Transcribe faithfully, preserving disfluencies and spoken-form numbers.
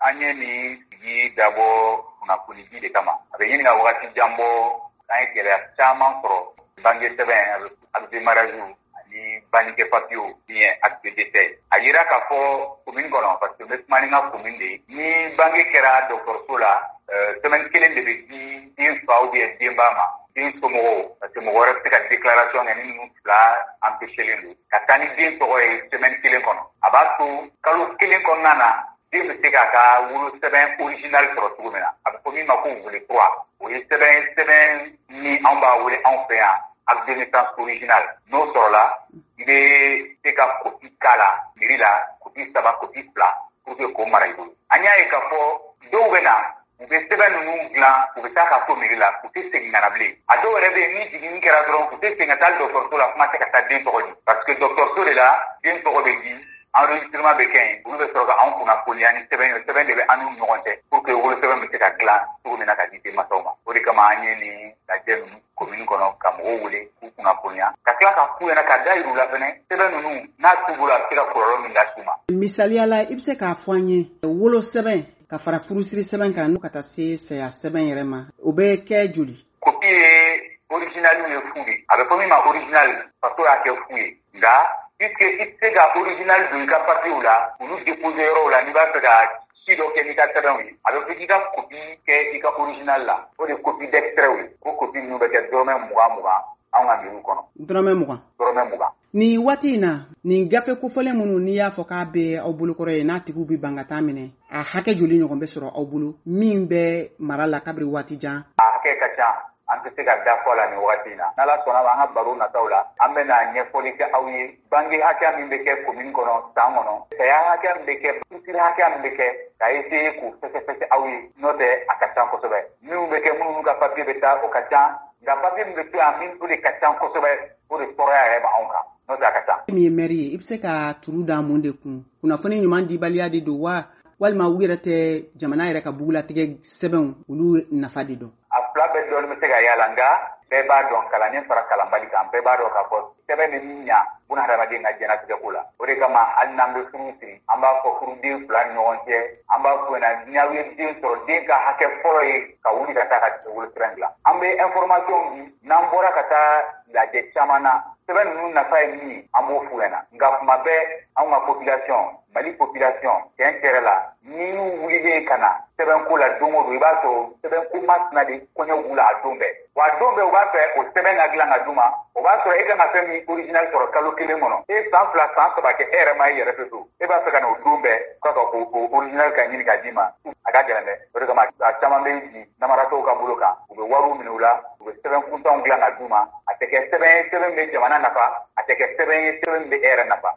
an ye nin sigi dabɔ kunnafonidi de kama. A bɛ ɲini ka wagati jan bɔ, an ye gɛlɛya caman sɔrɔ. Bange sɛbɛn, a bɛ démarrage ani bannikɛ papiyew ni acte de décès. A yira k'a fɔ commune kɔnɔ parce que n bɛ kuma ni n ka commune de ye. Ni bange kɛra dɔgɔtɔrɔso la, semaine kelen de bɛ di den fa ou bien denba ma. Den somɔgɔw, parce que mɔgɔ wɛrɛ bɛ se ka déclaration kɛ ni ninnu fila empêchelen don. Ka taa ni den tɔgɔ ye semaine kelen kɔnɔ. A b'a to kalo kelen kɔnɔna na, den bɛ se k'a ka wolo sɛbɛn original sɔrɔ cogo min na. A bɛ fɔ min ma ko volet trois. O ye sɛbɛn sɛbɛn ni anw b'a wele anw fɛ yan acte de naissance original. N'o sɔrɔla, i bɛ se ka copie k'a la mairie la, copie saba, copie fila, pour que k'o mara i bolo. An y'a ye k'a fɔ dɔw bɛ na, u bɛ sɛbɛn ninnu dilan, u bɛ taa ka to mairie la, u tɛ segin ka na bilen. A dɔw yɛrɛ bɛ yen ni jiginni kɛra dɔrɔn, u tɛ segin ka taa dɔgɔtɔrɔso la, kuma tɛ ka taa den tɔgɔ di. Parce que dɔgɔtɔrɔso de la, den tɔgɔ bɛ di, enregistrement bɛ kɛ yen, olu bɛ sɔrɔ ka anw kunnafoniya ni sɛbɛn ye, sɛbɛn de bɛ an n'u ɲɔgɔn cɛ pour que wolosɛbɛn bɛ se ka dilan cogo min na ka di denmansaw ma. O de kama an ye nin lajɛ ninnu commune kɔnɔ ka mɔgɔw wele k'u kunnafoniya, ka tila ka f'u ɲɛna ka da yir'u la fɛnɛ sɛbɛn ninnu n'a t'u bolo a bɛ se ka kɔlɔlɔ min las'u ma. Misaliya la i bɛ se k'a fɔ an ye wolosɛbɛn ka fara furusiri sɛbɛn kan n'o ka taa se saya sɛbɛn yɛrɛ ma, o bɛ kɛ joli? Copie ye original ye fu de. A bɛ fɔ min ma original faso y'a kɛ fu ye. Nka puisque i tɛ se ka original don i ka papiyew la, olu déposer yɔrɔw la n'i b'a fɛ ka ci dɔ kɛ n'i ka sɛbɛnw ye. A bɛ fɔ k'i ka copie kɛ i ka original la. O de ye copie d'extrait ye. O copie ninnu bɛ kɛ dɔrɔmɛ mugan mugan anw ka mairie kɔnɔ. Dɔrɔmɛ mugan. Dɔrɔmɛ mugan. Nin waati in na, nin gafe kofɔlen minnu n'i y'a fɔ k'a bɛ aw bolokɔrɔ ye n'a tigiw bɛ ban ka taa minɛ, a hakɛ joli ɲɔgɔn bɛ sɔrɔ aw bolo min bɛ mara la kabiri waati jan? A hakɛ ka ca. An tɛ se ka da fɔ la nin wagati in na. N'Ala sɔnna ma an ka baro nataw la, an bɛ na ɲɛfɔli kɛ aw ye. Bange hakɛ min bɛ kɛ commune kɔnɔ san kɔnɔ, saya hakɛ min bɛ kɛ, furusiri hakɛ min bɛ kɛ, k'a essayer k'u fɛsɛfɛsɛ aw ye. N'o tɛ a ka ca kosɛbɛ. Minnu bɛ kɛ minnu ka papier bɛ taa o ka ca. Nka papier min bɛ to yan min o de ka ca kosɛbɛ, o de tɔɔrɔya yɛrɛ b'anw kan. N'o tɛ a ka ca. Min ye maire ye, i bɛ se ka turu da mun de kun? Kunnafoni ɲuman dibaliya de don wa? Walima u yɛrɛ tɛ jamana yɛrɛ ka bugulatigɛ sɛbɛnw olu nafa de dɔn? A fila bɛɛ dɔɔnin bɛ se ka y'a la, nka bɛɛ b'a dɔn kalannen fara kalanbali kan, bɛɛ b'a dɔn k'a fɔ sɛbɛn bɛ min ɲa bunahadamaden ka diɲɛnatigɛ ko la. O de kama hali n'an bɛ furu siri, an b'a fɔ furuden fila ni ɲɔgɔn cɛ, an b'a fɔ ɲɛna ni aw ye den sɔrɔ, den ka hakɛ fɔlɔ ye ka wuli ka taa ka wolosɛbɛn dilan. An bɛ information di, n'an bɔra ka taa lajɛ caman na, sɛbɛn ninnu nafa ye min ye, an b'o f'u ɲɛna. Nka kuma bɛɛ anw ka population, Mali population, tiɲɛ yɛrɛ la, ni y'u wulilen ka na sɛbɛnko la don o don, i b'a sɔrɔ sɛbɛnko masina de kɔɲɔ b'u la a don bɛɛ. Wa a don bɛɛ u b'a fɛ o sɛbɛn ka dilan ka d'u ma, o b'a sɔrɔ e kan ka fɛn min original sɔrɔ kalo kelen kɔnɔ. E san fila san saba kɛ e yɛrɛ ma e yɛrɛ fɛ so. E b'a fɛ ka na o don bɛɛ k'a ka o original ka ɲini ka d'i ma. A ka gɛlɛn dɛ. O de kama a caman bɛ bi namaratɔw ka bolo kan. U bɛ wariw minɛ u la, u bɛ sɛbɛn kuntanw dilan ka d'u ma. A tɛ kɛ sɛbɛn ye sɛbɛn bɛ jamana nafa, a tɛ kɛ sɛbɛn ye sɛbɛn bɛ e yɛrɛ nafa.